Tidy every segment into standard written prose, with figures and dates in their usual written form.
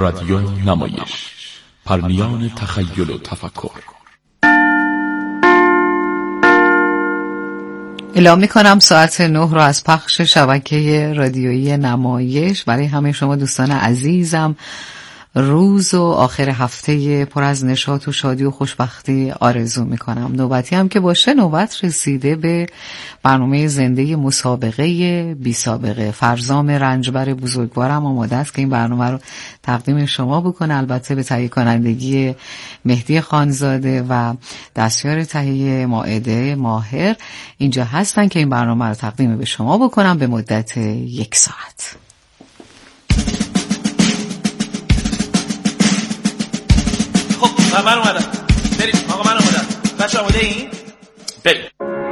رادیو نمایش، پرنیان تخیل و تفکر. اعلام می‌کنم ساعت 9 رو از پخش شبکه رادیویی نمایش برای همه شما دوستان عزیزم روز و آخر هفته پر از نشاط و شادی و خوشبختی آرزو می‌کنم. نوبتی هم که باشه، نوبت رسیده به برنامه زنده مسابقه بی سابقه. فرزام رنجبر بزرگوارم آماده است که این برنامه رو تقدیم شما بکنه، البته به تهیه کنندگی مهدی خانزاده و دستیار تهیه مائده ماهر اینجا هستن که این برنامه رو تقدیم به شما بکنم به مدت 1 ساعت. من اومدم. بریم آقا، من اومدم. بچه آماده این؟ بریم.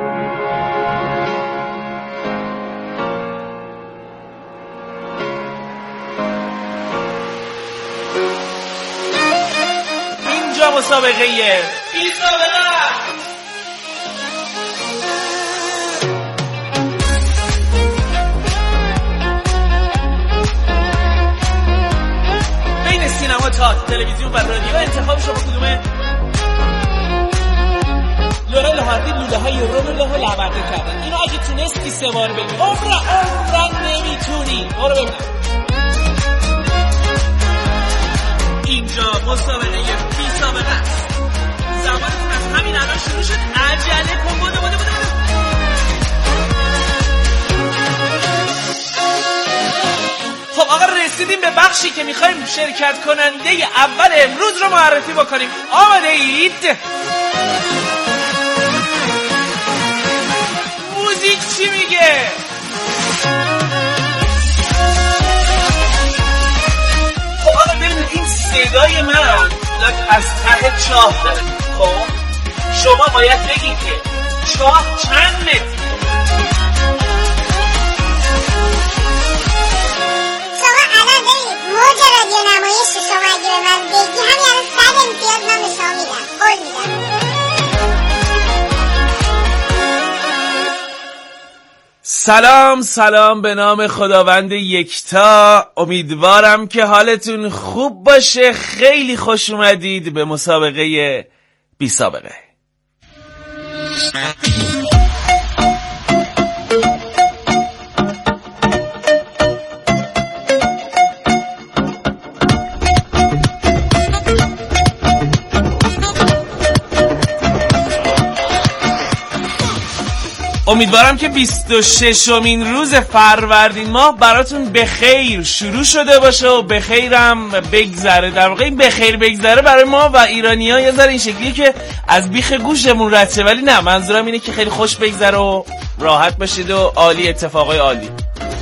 اینجا مسابقه بی سابقه. بین سینما، تئاتر، تلویزیون و رادیو انتخاب شما کدومه؟ لورا هاردی لوله های یورو له لعبته کردن. اینو اگه تونستی 3 بار بگی عمرن نمیتونی. برو ببینم. اینجا مسابقه بی سابقه است. زمانتون از همین الان شروع شد. عجله کن. بوده. خب آقا، رسیدیم به بخشی که میخوایم شرکت کننده اول امروز رو معرفی بکنیم. آماده اید؟ موزیک چی میگه؟ خب آقا ببینید، این صدای من از ته چاه داره. خب شما باید بگید که چاه چند متر. موج رادیو نمایش شما اگه به من بگی همین الان 100 امتیاز من به شما میدم. قول میدم. سلام به نام خداوند یکتا. امیدوارم که حالتون خوب باشه. خیلی خوش اومدید به مسابقه بی سابقه. امیدوارم که 26مین روز فروردین ماه براتون بخیر شروع شده باشه و بخیرم بگذره. در واقع این بخیر بگذره برای ما و ایرانی‌ها یه ذره این شکلیه که از بیخ گوشمون رد شه، ولی نه، منظورم اینه که خیلی خوش بگذره و راحت باشید و عالی، اتفاقای عالی.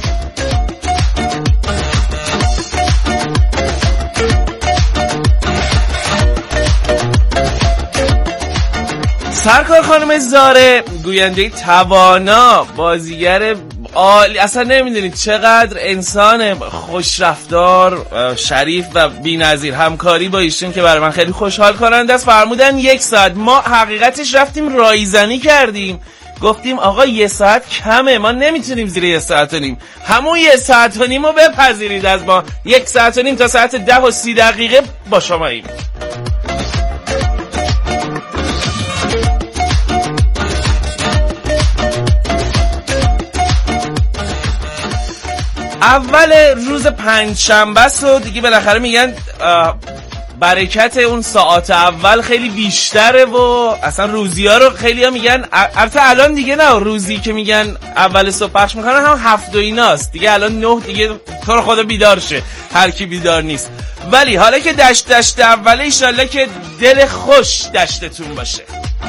سرکار خانم زاره، گوینده توانا، بازیگر عالی، اصلا نمیدونید چقدر انسان خوشرفتار، شریف و بی‌نظیر. همکاری با ایشون که برای من خیلی خوشحال کننده است. فرمودن 1 ساعت. ما حقیقتش رفتیم رایزنی کردیم، گفتیم آقا 1 ساعت کمه، ما نمیتونیم زیر 1 ساعت و نیم. همون 1 ساعت و نیم رو بپذیرید از ما. 1 ساعت و نیم تا ساعت 10:30 با شماییم. اول روز پنجشنبه است و دیگه بالاخره میگن برکت اون ساعت اول خیلی بیشتره و اصلا روزی ها رو خیلی ها میگن. البته الان دیگه نه، روزی که میگن اول صبح پخش میکنن هم 7 و ایناست دیگه. الان 9 دیگه تو رو خدا بیدار شه، هر کی بیدار نیست. ولی حالا که دشت اوله، ایشالله که دل خوش دشتتون باشه.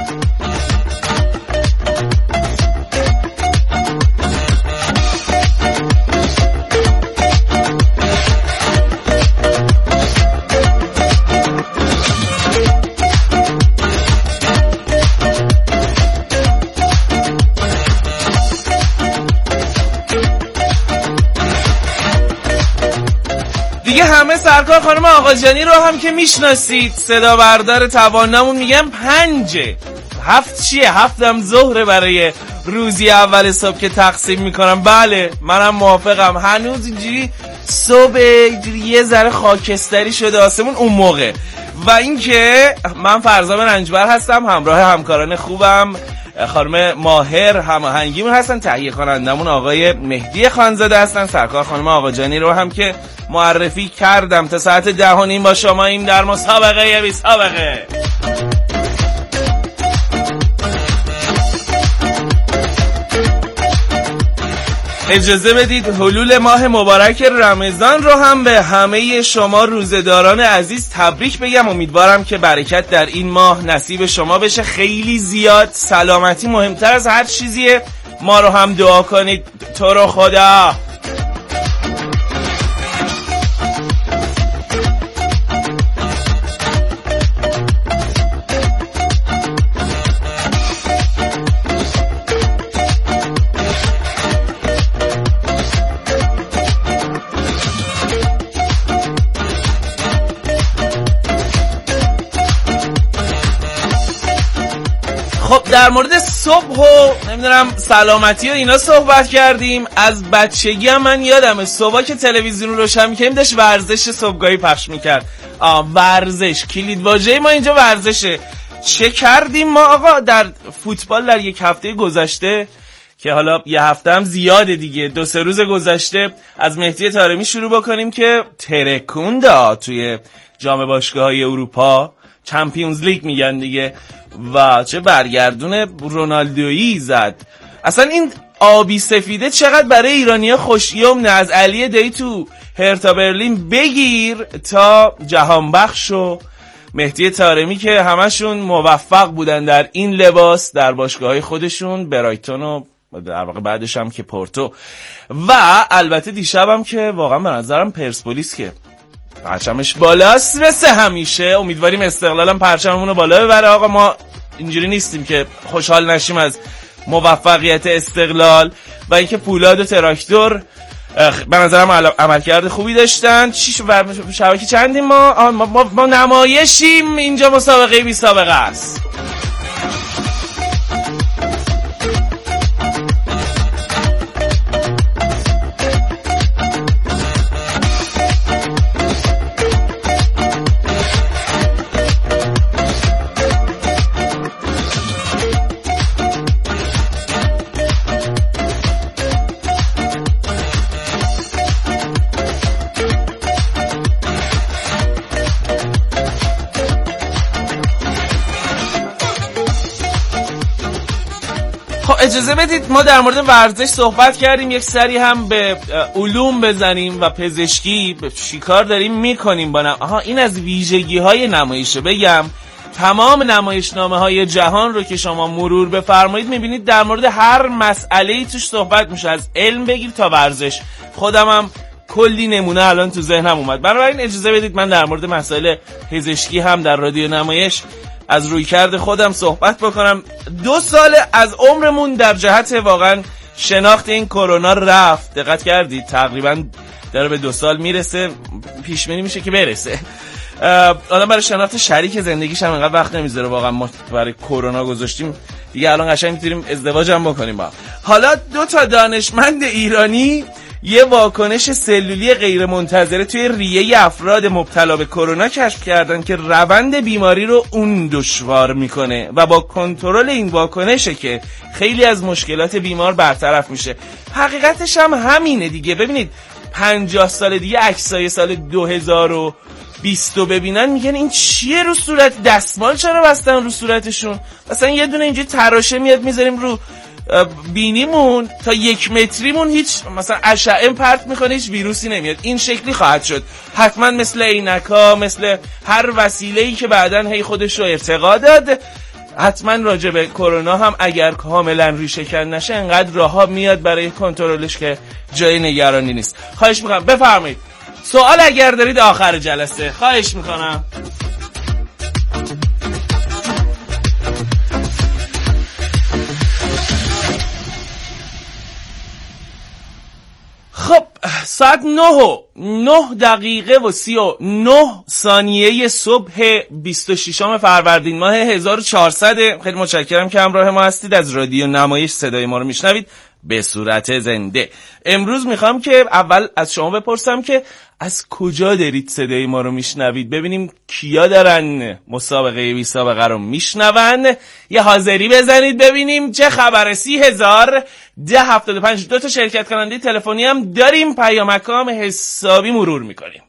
دیگه همه سرکار خانم آقاجانی رو هم که میشناسید، صدا بردار توانامون، میگم 5. 7 چیه؟ 7 هم ظهره برای روزی اول صبح که تقسیم میکنم. بله منم موافقم. هنوز اینجوری صبح اینجوری یه ذره خاکستری شده آسمون اون موقع. و اینکه من فرزام رنجبر هستم، همراه همکاران خوبم خانم ماهر هماهنگیمون هستن، تهیه کنندمون آقای مهدی خانزاده هستن، سرکار خانم آقاجانی رو هم که معرفی کردم. تا ساعت 10:30 با شما این در مسابقه بی سابقه. اجازه بدید حلول ماه مبارک رمضان رو هم به همه شما روزه‌داران عزیز تبریک بگم. امیدوارم که برکت در این ماه نصیب شما بشه، خیلی زیاد. سلامتی مهمتر از هر چیزیه. ما رو هم دعا کنید. تو رو خدا. خب در مورد صبح و نمیدونم سلامتی و اینا صحبت کردیم. از بچگی هم من یادمه صبح که تلویزیون رو روشن می‌کردیم داشت ورزش صبحگاهی پخش میکرد. ورزش کلید واژه ما اینجا ورزشه. چه کردیم ما آقا در فوتبال در یک هفته گذشته، که حالا یه هفته هم زیاده دیگه، 2-3 روز گذشته از مهدی طارمی شروع بکنیم که ترکوندا توی جام باشگاه‌های اروپا، چمپیونز لیگ میگن دیگه، و چه برگردون رونالدویی زد. اصلا این آبی سفیده چقدر برای ایرانی‌ها خوشیومه. از علی دی تو هرتا برلین بگیر تا جهان بخش و مهدی طارمی که همشون موفق بودن در این لباس در باشگاه‌های خودشون، برایتون و در واقع بعدش هم که پورتو، و البته دیشبم که واقعا به نظرم پرسپولیس که پرچمش بالاست مثل همیشه. امیدواریم استقلالم پرچممون رو بالا ببره. آقا ما اینجوری نیستیم که خوشحال نشیم از موفقیت استقلال. و اینکه فولاد و تراکتور به نظرم عملکرد خوبی داشتن. شبکه چندیم ما نمایشیم اینجا، مسابقه بی سابقه است. اجازه بدید ما در مورد ورزش صحبت کردیم، یک سری هم به علوم بزنیم و پزشکی. چیکار داریم میکنیم با این از ویژگی های نمایشه بگم. تمام نمایشنامه های جهان رو که شما مرور بفرمایید میبینید در مورد هر مسئله‌ای توش صحبت میشه، از علم بگیر تا ورزش. خودم هم کلی نمونه الان تو ذهنم اومد. بنابراین اجازه بدید من در مورد مسائل پزشکی هم در رادیو نمایش از رویکرد خودم صحبت بکنم. 2 سال از عمرمون در جهت واقعا شناخت این کرونا رفت. دقت کردید تقریبا داره به 2 سال میرسه، پیش بینی میشه که برسه. الان برای شناخت شریک زندگیش هم انقدر وقت نمیذاره. واقعا ما برای کرونا گذاشتیم دیگه، الان قشنگ میتونیم ازدواج هم بکنیم با. حالا 2 تا دانشمند ایرانی یه واکنش سلولی غیر منتظره توی ریه افراد مبتلا به کرونا کشف کردن که روند بیماری رو اون دشوار میکنه و با کنترل این واکنشه که خیلی از مشکلات بیمار برطرف میشه. حقیقتش هم همینه دیگه. ببینید 50 سال دیگه عکسای سال 2020 ببینن میگن این چیه رو صورت، دستمال چرا بستن رو صورتشون؟ مثلا یه دونه اینجوری تراشه میاد میذاریم رو بینیمون تا 1 متریمون، هیچ مثلا اشعه پرت میکنه هیچ ویروسی نمیاد. این شکلی خواهد شد حتما، مثل عینک‌ها، مثل هر وسیله‌ای که بعدن هی خودش رو ارتقا داد. حتما راجع به کرونا هم اگر کاملا ریشه‌کن نشه انقدر راه‌ها میاد برای کنترلش که جای نگرانی نیست. خواهش میکنم بفرمایید سوال اگر دارید آخر جلسه. خواهش میکنم. خب ساعت 9:09:39 صبح 26 فروردین ماه 1400. خیلی متشکرم که همراه ما هستید. از رادیو نمایش صدای ما رو میشنوید به صورت زنده. امروز میخوام که اول از شما بپرسم که از کجا دارید صدای ما رو میشنوید، ببینیم کیا دارن مسابقه بی سابقه رو میشنون. یه حاضری بزنید ببینیم چه خبره. 30,010.75. 2 تا شرکت کننده تلفنی هم داریم، پیامکام حسابی مرور میکنیم.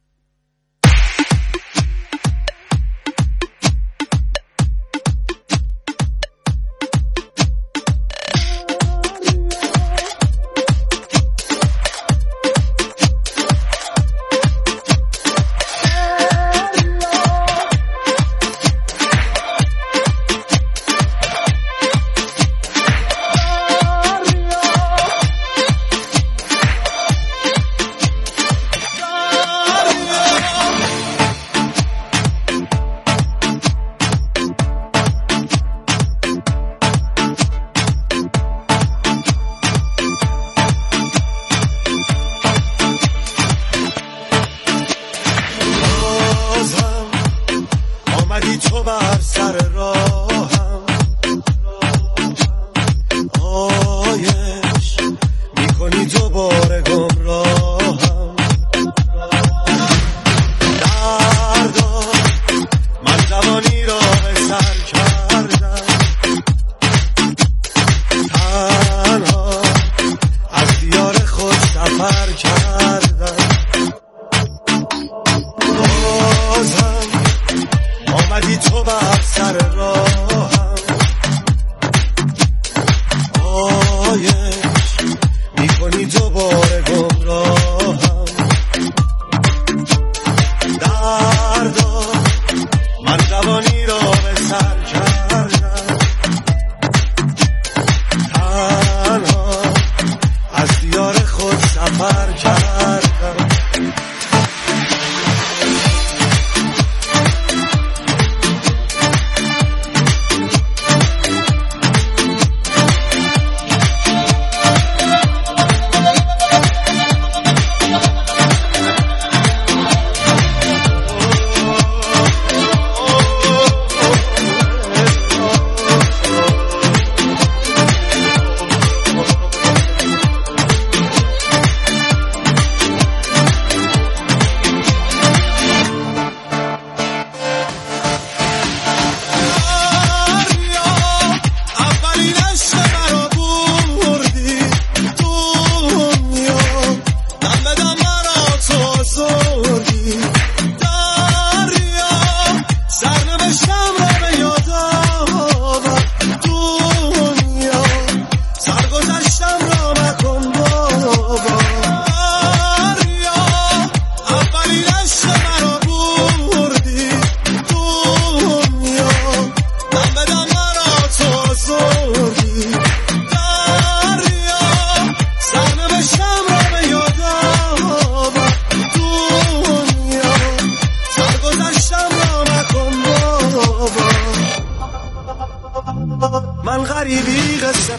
من غریبی قصه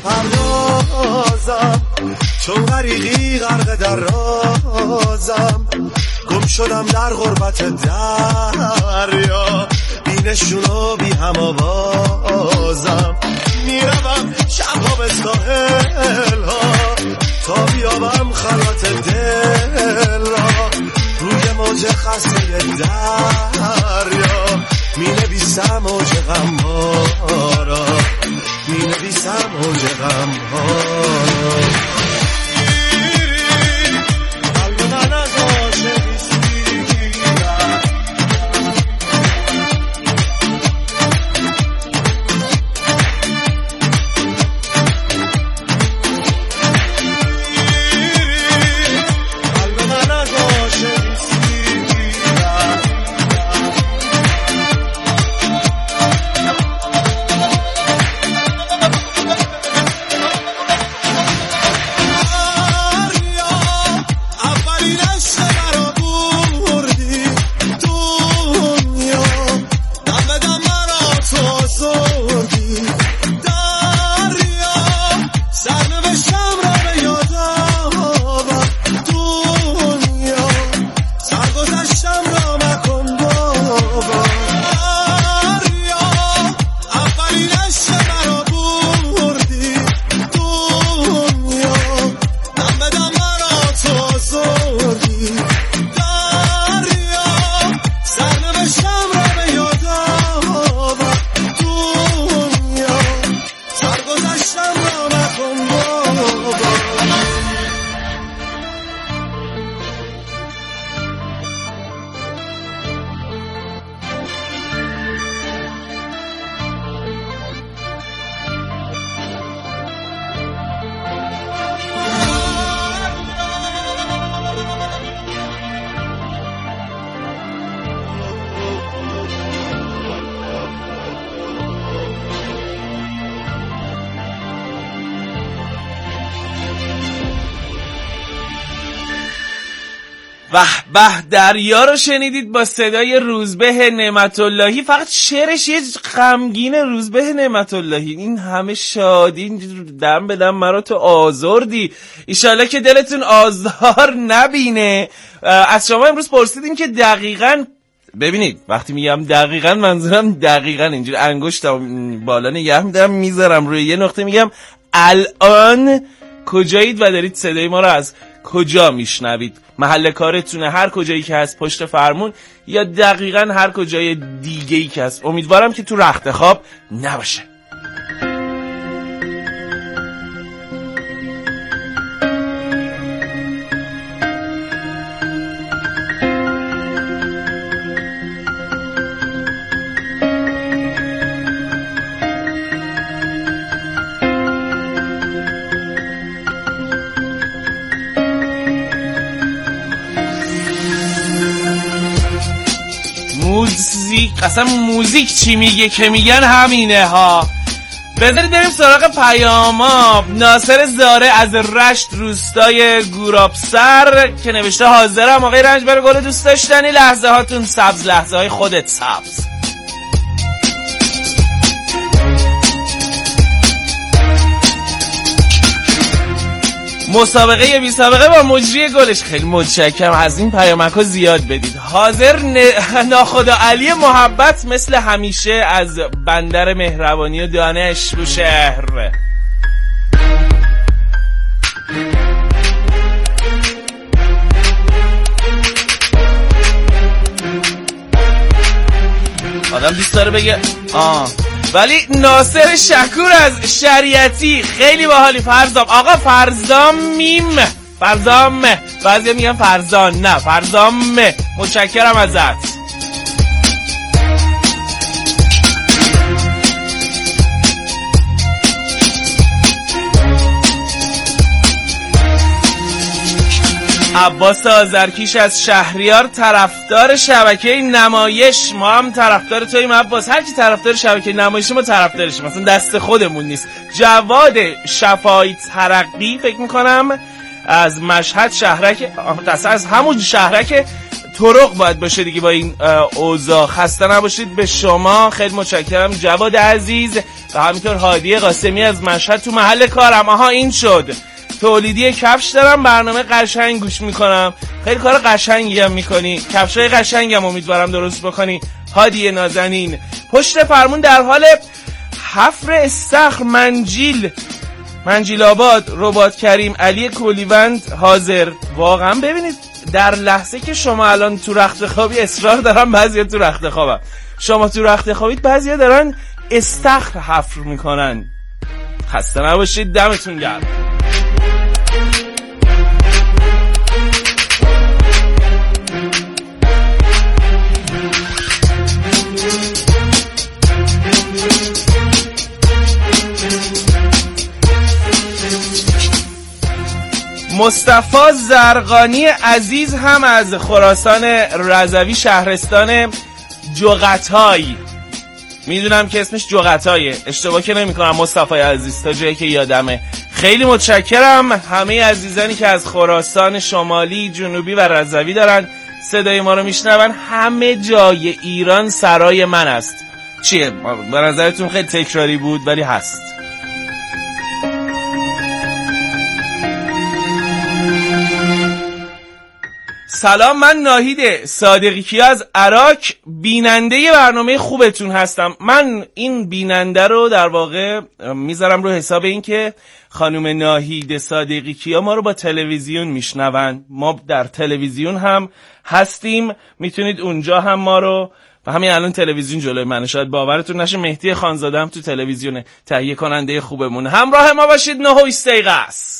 پردازم، چون غریقی غرق در رازم، گم شدم در غربت دریا، بی نشون و بی هم آوازم، میروم شبها به ساحل ها تا بیابم خلوت دل را، روی موج خسته دریا می نویسم موج غم ها را، می نویسم موج غم ها را. قلب من از عاشقی سیرد، قلب من از عاشقی سیرد، به دریا رو شنیدید با صدای روزبه نعمت اللهی. فقط شعرش یه غمگین روزبه نعمت اللهی. این همه شادی دم بدم مرا تو آزردی، ایشالله که دلتون آزار نبینه. از شما امروز پرسیدیم که دقیقاً، ببینید وقتی میگم دقیقاً منظورم دقیقاً اینجوری انگشتم بالا نگه میدارم میذارم روی یه نقطه، میگم الان کجایید و دارید صدای ما رو از کجا میشنوید؟ محل کارتونه، هر کجایی که هست پشت فرمون، یا دقیقاً هر کجای دیگه‌ای که هست. امیدوارم که تو رخت خواب نباشه. اصلا موزیک چی میگه که میگن همینه ها. بذارید بریم سراغ پیاما. ناصر زاره از رشت روستای گورابسر که نوشته حاضرم آقای رنجبر گل دوست داشتنی، لحظه هاتون سبز، لحظه های خودت سبز. مسابقه بی سابقه با مجری گلش. خیلی متشکرم، از این پیامک ها زیاد بدید. حاضر ناخدا علی محبت مثل همیشه از بندر مهربانی و دانش بوشهر. آدم دوست داره بگه ولی ناصر شکور از شریعتی خیلی باحالی. فرزام آقا، فرزام میم، فرزام، بعضیا میگن فرزان، نه فرزام. متشکرم ازت. عباس آذرکیش از شهریار طرفدار شبکه نمایش. ما هم طرفدار توییم عباس، هر کی طرفدار شبکه نمایش ما طرفدارشیم، مثلا دست خودمون نیست. جواد شفاعی ترقی فکر میکنم از مشهد شهرک، از همون شهرک طرق باید باشه دیگه با این اوضاع. خسته نباشید به شما، خیلی متشکرم جواد عزیز. و همینطور هادی قاسمی از مشهد تو محل کارم. آها این شد، تولیدی کفش دارم، برنامه قشنگ گوش میکنم. خیلی کار قشنگی هم میکنی، کفشای قشنگی هم امیدوارم درست بکنی. هادی نازنین پشت فرمون در حال حفر استخر منجیل آباد. رباط کریم علی کلیوند حاضر. واقعا ببینید در لحظه که شما الان تو رخت خوابی، اصرار دارم بعضیا تو رخت خوابم، شما تو رخت خوابید، بعضیا دارن استخر حفر میکنن. خسته نباشید، دمتون گرم. مصطفی زرقانی عزیز هم از خراسان رضوی شهرستان جغتای. میدونم که اسمش جغتایه، اشتباه که نمی کنم مصطفی عزیز، تا جایی که یادمه. خیلی متشکرم همه عزیزانی که از خراسان شمالی، جنوبی و رضوی دارن صدای ما رو میشنون. همه جای ایران سرای من است. چیه؟ به نظرتون خیلی تکراری بود ولی هست. سلام، من ناهید صادقی کیا از عراق، بیننده برنامه خوبتون هستم. من این بیننده رو در واقع میذارم رو حساب این که خانم ناهید صادقی کیا ما رو با تلویزیون میشنون. ما در تلویزیون هم هستیم، میتونید اونجا هم ما رو، و همین الان تلویزیون جلوی منه، شاید باورتون نشه مهدی خانزاده هم تو تلویزیونه، تهیه کننده خوبمون. همراه ما باشید. 9 دقیقه است.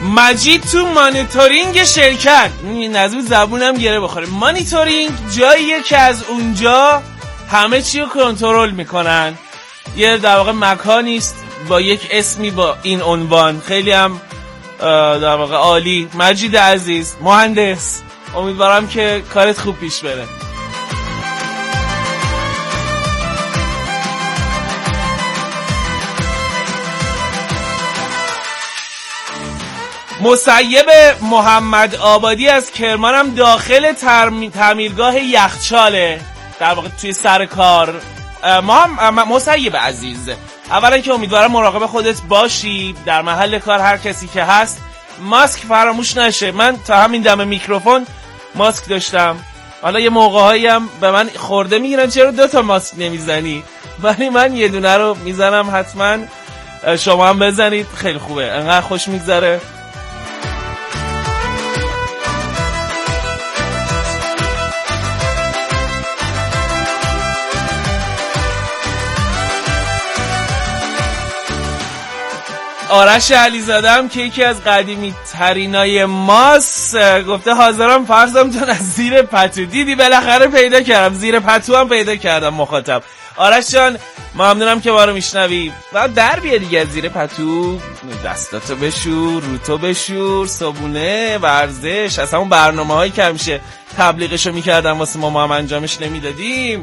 مجید تو مانیتورینگ شرکت، نظم زبونم گره بخوره. مانیتورینگ جاییه که از اونجا همه چی رو کنترل میکنن. یه در واقع مکانیست با یک اسمی با این عنوان، خیلی هم در واقع عالی. مجید عزیز مهندس، امیدوارم که کارت خوب پیش بره. مسیب محمد آبادی از کرمانم داخل تعمیرگاه یخچاله، در واقع توی سر کار. مسیب عزیز، اولا که امیدوارم مراقب خودت باشی، در محل کار هر کسی که هست ماسک فراموش نشه. من تا همین دم میکروفون ماسک داشتم، حالا یه موقع‌هایی هم به من خورده میگیرن چرا 2 ماسک نمیزنی، ولی من یه دونه رو میزنم. حتما شما هم بزنید، خیلی خوبه، انقدر خوش میگذره. آرش علیزاده هم که یکی از قدیمی ترینای ماست گفته حاضرم فرضمتون از زیر پتو. دیدی بالاخره پیدا کردم، زیر پتو هم پیدا کردم مخاطب. آرش جان ممنونم که ما رو میشنوی. و در بیا دیگه از زیر پتو، دستاتو بشور، روتو بشور، صابونه، ورزش، از همون برنامه هایی که همیشه تبلیغشو میکردم واسه ما هم انجامش نمیدادیم.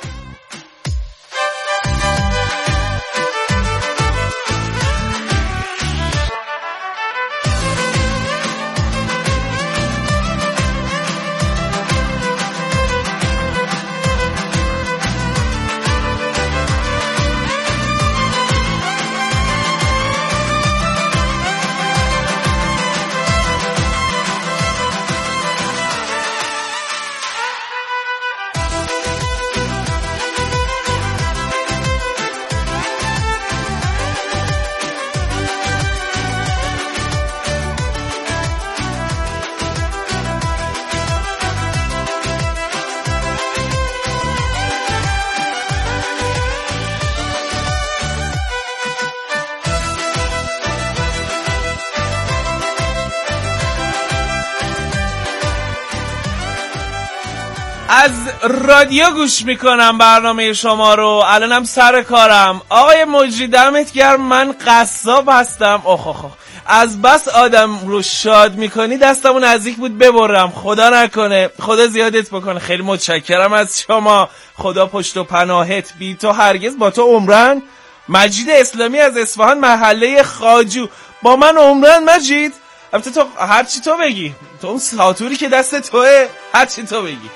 از رادیو گوش میکنم برنامه شما رو، الانم سر کارم. آقای مجری دمت گرم، من قصاب هستم. از بس آدم رو شاد میکنی دستمون نزدیک بود ببرم، خدا نکنه، خدا زیادت بکنه. خیلی متشکرم از شما، خدا پشت و پناهت، بی تو هرگز با تو عمرن. مجید اسلامی از اصفهان محله خاجو، با من عمرن مجید. البته تو هرچی تو بگی، تو اون ساتوری که دست توه، هرچی تو بگی.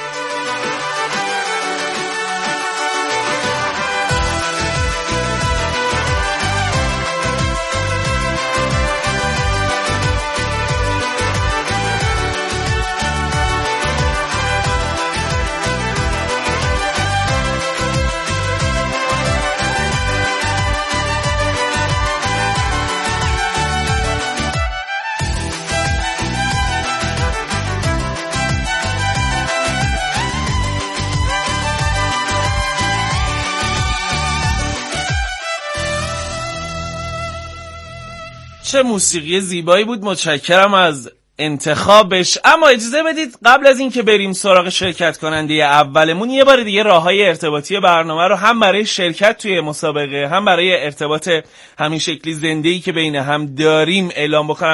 چه موسیقی زیبایی بود، متشکرم از انتخابش. اما اجازه بدید قبل از این که بریم سراغ شرکت کننده اولمون، یه بار دیگه راههای ارتباطی برنامه رو هم برای شرکت توی مسابقه، هم برای ارتباط همین شکلی زنده‌ای که بین هم داریم اعلام بکنم.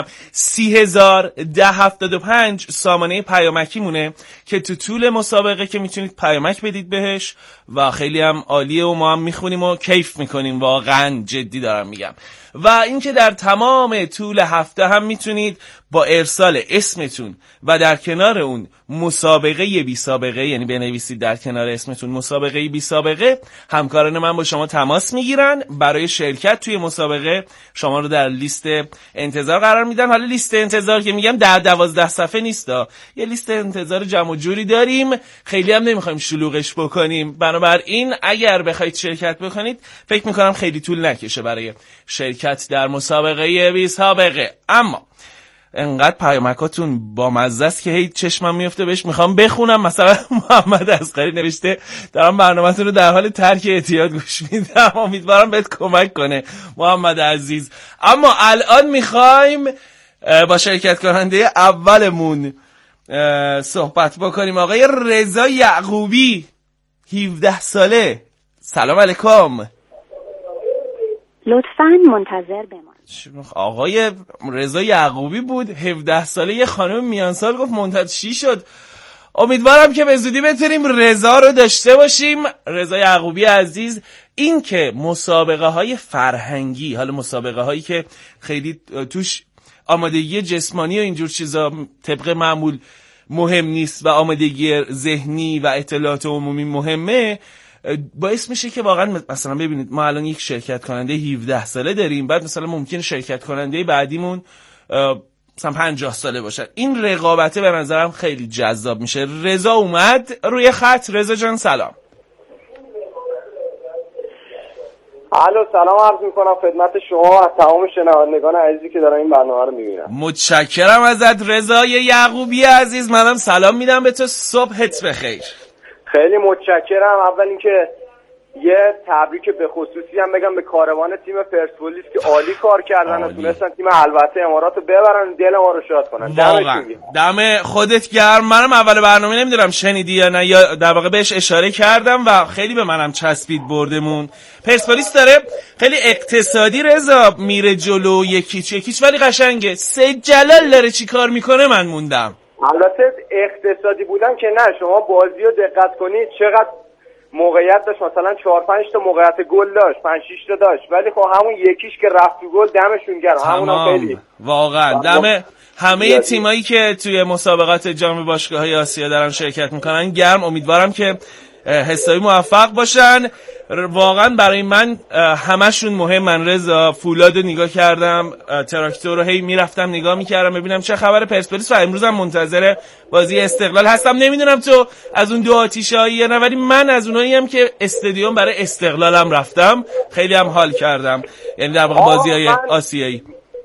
30,1075 سامانه پیامکی مونه که تو طول مسابقه که میتونید پیامک بدید بهش و خیلی هم عالیه و ما هم میخونیم و کیف میکنیم، واقعا جدی دارم میگم. و اینکه در تمام طول هفته هم میتونید با ارسال اسمتون و در کنار اون مسابقه بی سابقه، یعنی بنویسید در کنار اسمتون مسابقه بی سابقه، همکاران من با شما تماس میگیرن برای شرکت توی مسابقه. شما رو در لیست انتظار قرار میدن. حالا لیست انتظار که میگم 10-12 صفحه نیستا، یه لیست انتظار جمع و جوری داریم، خیلی هم نمیخوایم شلوغش بکنیم. بنابراین اگر بخواید شرکت بکنید فکر میکنم خیلی طول نکشه برای شرکت در مسابقه بی سابقه. اما انقدر پیامکاتون با مزه است که هی چشمم میفته بهش، میخوام بخونم. مثلا محمد اصغری نوشته دارم برنامه‌تون رو در حال ترک اعتیاد گوش میدم، امیدوارم بهت کمک کنه محمد عزیز. اما الان میخوایم با شرکت کننده اولمون صحبت بکنیم. آقای رضا یعقوبی 17 ساله. سلام علیکم. لطفاً منتظر بمان. آقای رضا یعقوبی بود 17 ساله، یه خانم میانسال گفت منتظر. چی شد؟ امیدوارم که به زودی بتونیم رضا رو داشته باشیم. رضا یعقوبی عزیز، این که مسابقه های فرهنگی، حالا مسابقه هایی که خیلی توش آمادگی جسمانی و اینجور چیزا طبق معمول مهم نیست و آمادگی ذهنی و اطلاعات عمومی مهمه، باعث میشه که واقعا مثلا ببینید ما الان یک شرکت کننده 17 ساله داریم، بعد مثلا ممکن شرکت کننده بعدیمون مثلا 50 ساله باشه. این رقابته به نظرم خیلی جذاب میشه. رضا اومد روی خط. رضا جان سلام. الو، سلام عرض میکنم خدمت شما و تمام شنوندگان عزیزی که دارن این برنامه رو میبینن. متشکرم ازت رضای یعقوبی عزیز. منم سلام میدم به تو. صبحت بخیر. خیلی متشکرم. اول اینکه یه تبریک به خصوصی هم بگم به کاروان تیم پرسپولیس که عالی کار کردن و تونستن تیم البته امارات رو ببرن، دل ما رو شاد کنن. واقعا دم خودت گرم. منم اول برنامه نمیدونم شنیدی یا نه، یا در واقع بهش اشاره کردم و خیلی به منم چسبید بردمون. پرسپولیس داره خیلی اقتصادی رضا میره جلو، یکیچ ولی قشنگه. سید جلال داره چی کار میکنه من موندم. البته اقتصادی بودن که نه، شما بازی رو دقت کنید چقدر موقعیت داشت، مثلا 4-5 تا موقعیت گل داشت، 5-6 تا داشت، ولی خب همون یکیش که رفت تو گل دمشون گرم. همون خیلی واقعا دم همه تیمایی که توی مسابقات جام باشگاه‌های آسیا دارن شرکت میکنن گرم. امیدوارم که حسابی موفق باشن. واقعا برای من همشون مهمن رضا. فولادو نگاه کردم، تراکتور رو هی میرفتم نگاه میکردم ببینم چه خبر پرسپولیس و امروزم منتظر بازی استقلال هستم. نمیدونم تو از اون دو آتیشه‌ای یا نه، ولی من از اوناییم که استادیوم برای استقلالم رفتم، خیلی هم حال کردم. یعنی در واقع بازی‌های آسیایی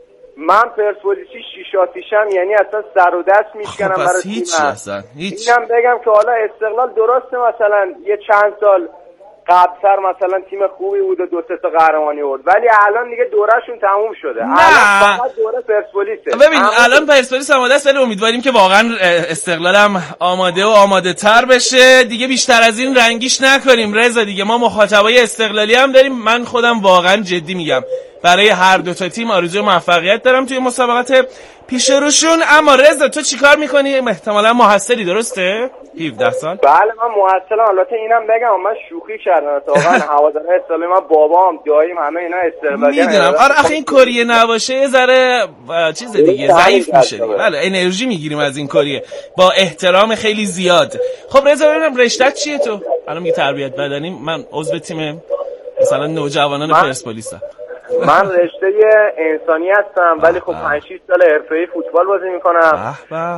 من پرسپولیسی 6 آتیشم، یعنی اصلا سر و دست میشکنم برای تیم. هیچ. اینم بگم که حالا استقلال درسته مثلا یه چند سال قبل‌تر مثلا تیم خوبی بود و 2-3 تا قهرمانی آورد، ولی الان دیگه دورهشون تموم شده. الان فقط دوره پرسپولیسه. ببین الان پرسپولیس آماده است، ولی امیدواریم که واقعا استقلالم آماده و آماده تر بشه. دیگه بیشتر از این رنگیش نکنیم رضا. دیگه ما مخاطبای استقلالی هم داریم. من خودم واقعا جدی میگم برای هر دو تا تیم آرزوی موفقیت دارم توی مسابقات پیش روشون. اما رضا تو چیکار می‌کنی؟ احتمالاً محصلی، درسته؟ 17 سال. بله من محصلم. البته اینم بگم من شوخی کردم واقعا. هوادارهای استقلالی، من بابام، داییم، همه اینا استقلالی. میدونم. آخه این کریه نباشه یه ذره چیز دیگه ضعیف میشه. بله انرژی میگیریم از این کریه با احترام خیلی زیاد. خب رضا ببینم رشته‌ت چیه تو؟ الان میگه تربیت بدنی. من عضو تیم مثلا نوجوانان پرسپولیسم. من رشته انسانی هستم، ولی خب 5-6 سال حرفه‌ای فوتبال بازی میکنم.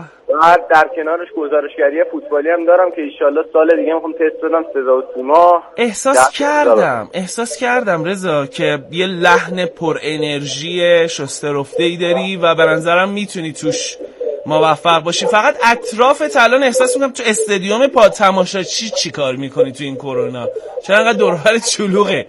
بعد در کنارش گزارشگری فوتبالی هم دارم که انشالله سال دیگه میخوام تست بدم صدا و سیما. احساس کردم رضا که یه لحن پر انرژی شسته رفته‌ای داری و به نظرم میتونی توش موفق باشی. فقط اطرافت الان احساس میکنم تو استادیوم پا تماشاچی چی کار میکنی تو این کرونا؟ چرا انقدر دور و برت شلوغه؟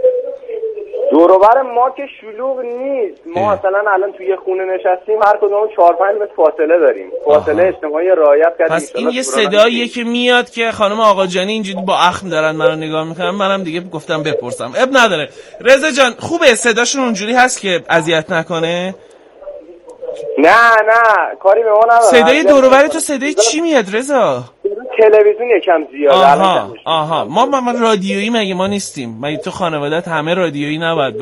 دور و بر ما که شلوغ نیست. ما مثلا الان توی خونه نشستیم، هر کدوم 4-5 متر فاصله داریم. فاصله اجتماعی رعایت کردیم. پس این یه صداییه که میاد که خانم آقاجانی اینجوری با اخم دارن منو نگاه میکنن. منم دیگه گفتم بپرسم. اب نداره. رضا جان خوبه صداشون اونجوری هست که اذیت نکنه؟ نه کاری به ما نداره. صدای دور و بر تو صدای چی میاد رضا؟ تلویزیون یکم زیاده. ما رادیویی مگه ما نیستیم؟ مگه تو خانواده‌ات همه رادیویی نباید